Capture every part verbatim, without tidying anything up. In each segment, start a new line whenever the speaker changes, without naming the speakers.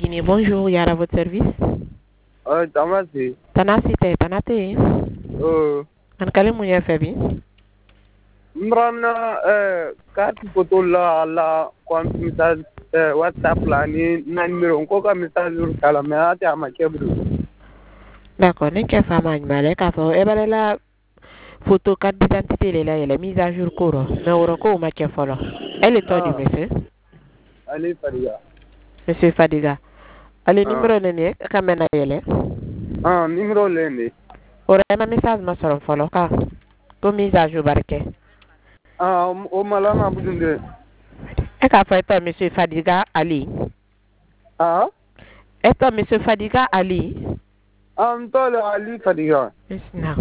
Guinée, bonjour, Yara, votre service?
Euh, Tamasi.
Tanasi te, tanate.
Euh,
An kale mu ya febi?
Mrana, euh, carte photo la, la, comme message, euh, WhatsApp là, ni, na numéro, encore comme message sur kala, mais ate ama kebru.
D'accord, ne ke fama male ka fo e bare la photo carte d'identité le la elle mise à jour koro. Na woro ko ma ke folo. Elle est toi du
Ah,
monsieur?
Ali Fadiga.
Monsieur Fadiga. Ale
Ah,
numéro ne ne ka mena yele.
ah, numéro lende.
Ora na message ma soro folo ka. Ko mise à jour barke.
Ah, o malama budunde.
E ka fo eto monsieur Fadiga Ali.
Ah,
Eto monsieur Fadiga Ali.
am tole Ali Fadiga.
Yes now.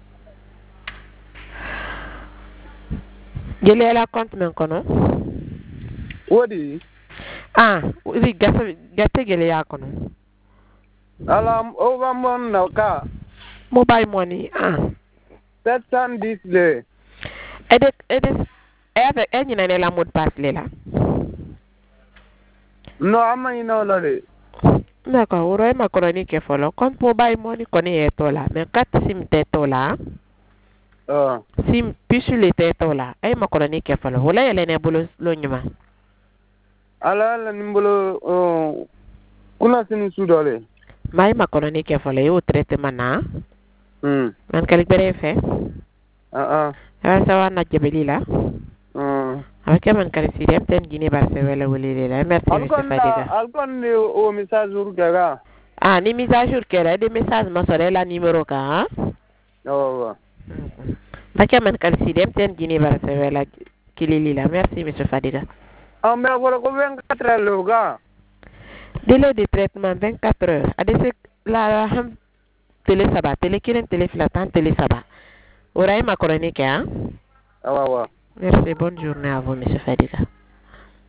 Gele la compte men kono.
Wodi,
Ah, oui, gata gata gele ya kono.
ala, o va mon na ka,
Mobile money. Ah.
sept cent dix le.
Ede ede ede enyi na la mot pass le la.
No, ama ina la de.
D'accord, woro e makaroni ke folo. Compte mobile money koni e tola. Mais carte sim te tola.
Ah,
Sim pisu le te tola. E makaroni ke folo. Wala yele ne bolo lo nyuma.
ala, ala, nimbolo, uh, kuna sini sudole.
Mai makaroni ke folo. Yo traitement na.
Hmm,
Man kalik bere fe.
ah, ah,
Ewa sawa na jebeli la.
ah.
Avec man kalik si dem ten gini barse wala wali le la. Merci monsieur
Algon la,
Fadiga.
algon ni o message ur kega.
Ah, ni mise à jour kera. Ede message ma sore la numéro ka. Ha?
Oh,
Bakia man kal si dem ten gini barse wala kilili la. Merci monsieur Fadiga.
ah, mais voilà, ko vingt-quatre heures le gars.
Délai de traitement vingt-quatre heures. Adese la ham télé saba, télé kiren télé flatan télé saba. Orai ma chronique hein.
Ah, ouais, ouais.
Merci, bonne journée à vous monsieur Fadiga.